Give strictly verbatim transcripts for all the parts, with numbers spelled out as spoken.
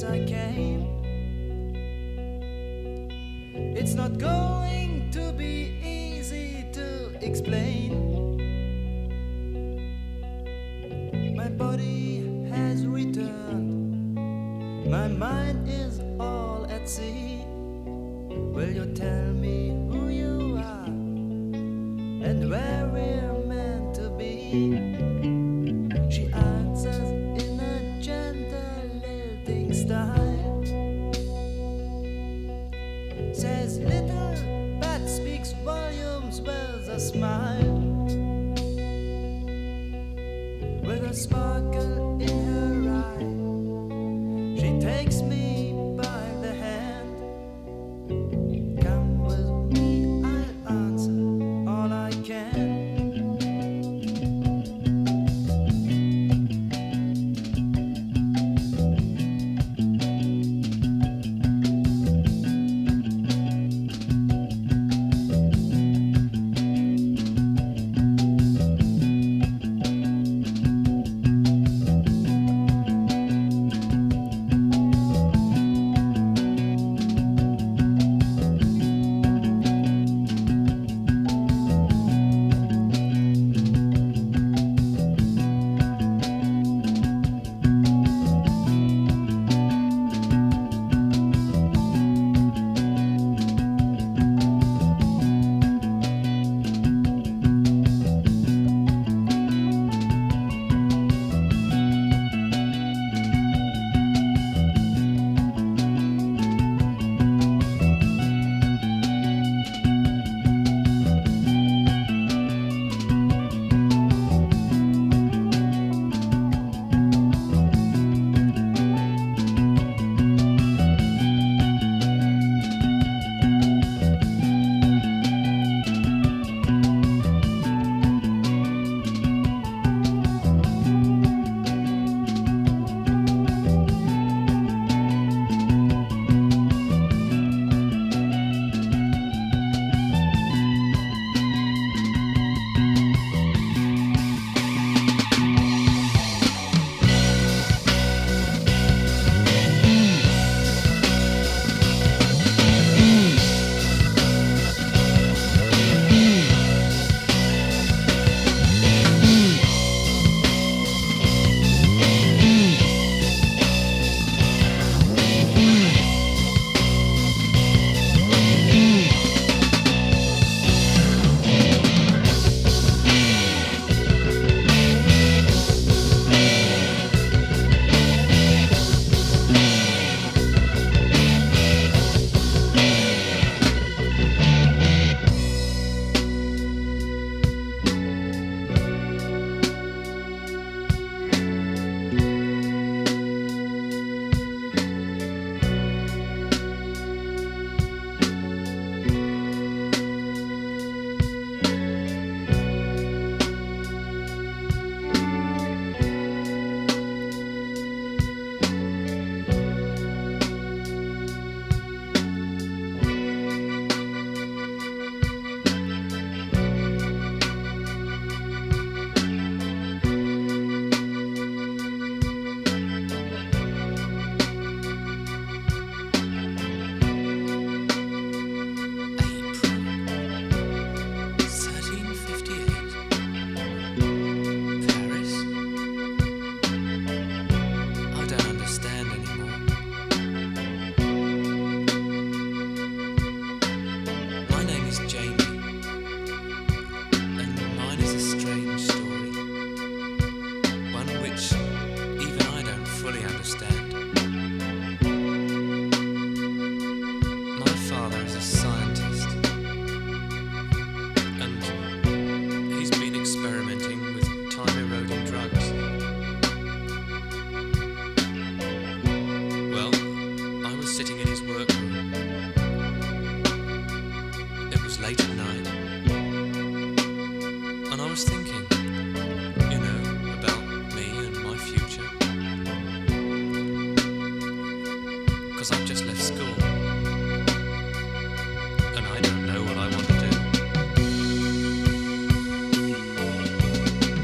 as I came. It's not going to be easy to explain. My body has returned, my mind is all at sea. Will you tell me who you are and where we're meant to be? She answers in a gentle lilting style, says little but speaks volumes with a smile, with a sparkle in her eye. She takes me by the hand. Come with me, I'll answer all I can.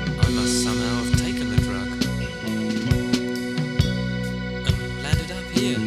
here.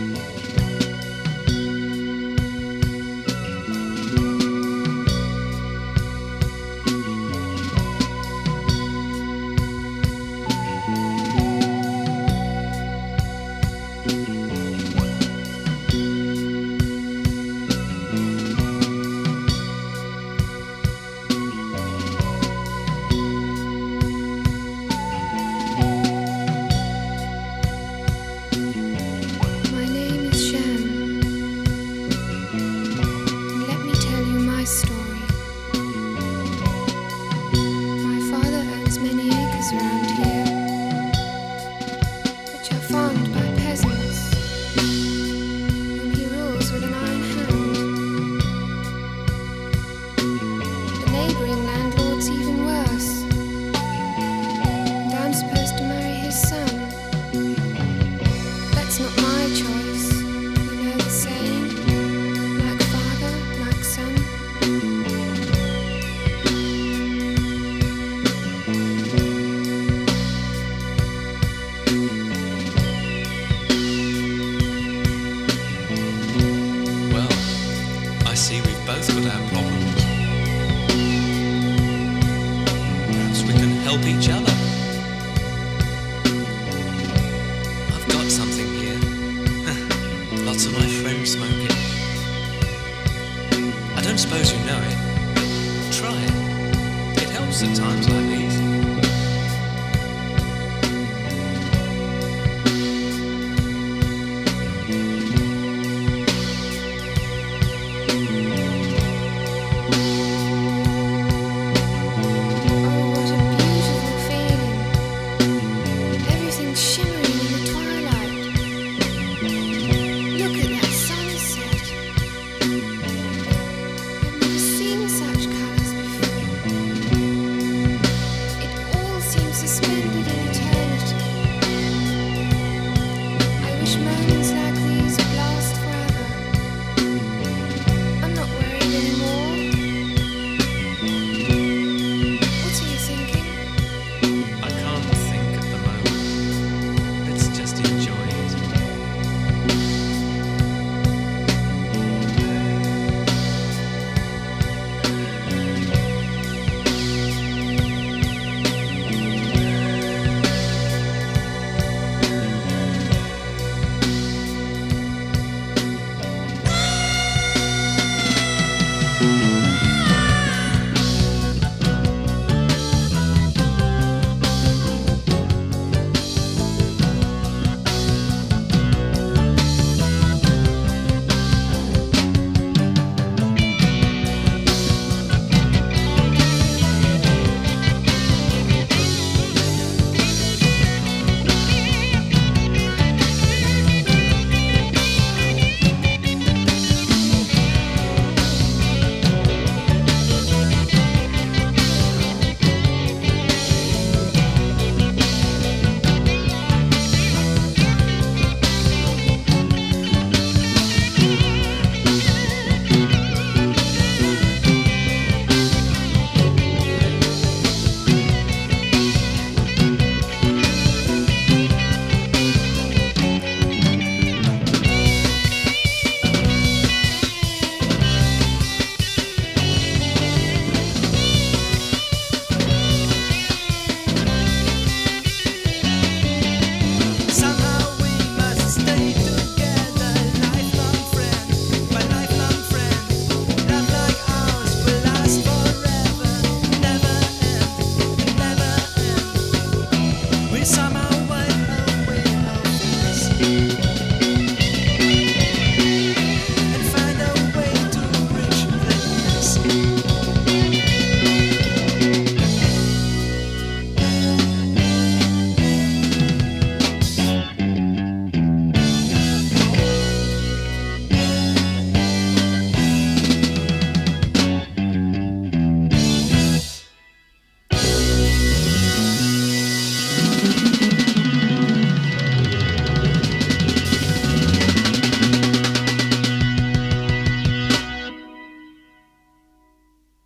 which are farmed by peasants, whom he rules with an iron hand. The neighbouring landlord's even worse, and I'm supposed to marry his son. That's not my choice, you know the saying, like father, like son. Well, I see we've both got our problems. Perhaps we can help each other. I've got something here. Lots of my friends smoke it. I don't suppose you know it. Try it. It helps at times like